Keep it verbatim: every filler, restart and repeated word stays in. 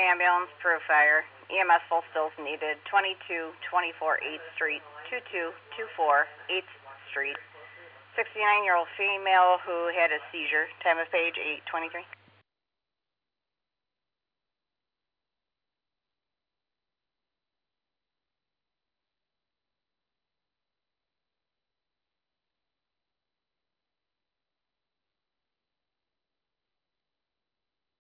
ambulance for a fire. E M S full stills needed. twenty-two twenty-four eighth Street, two two two four eighth Street. sixty-nine-year-old female who had a seizure. Time of page eight twenty-three.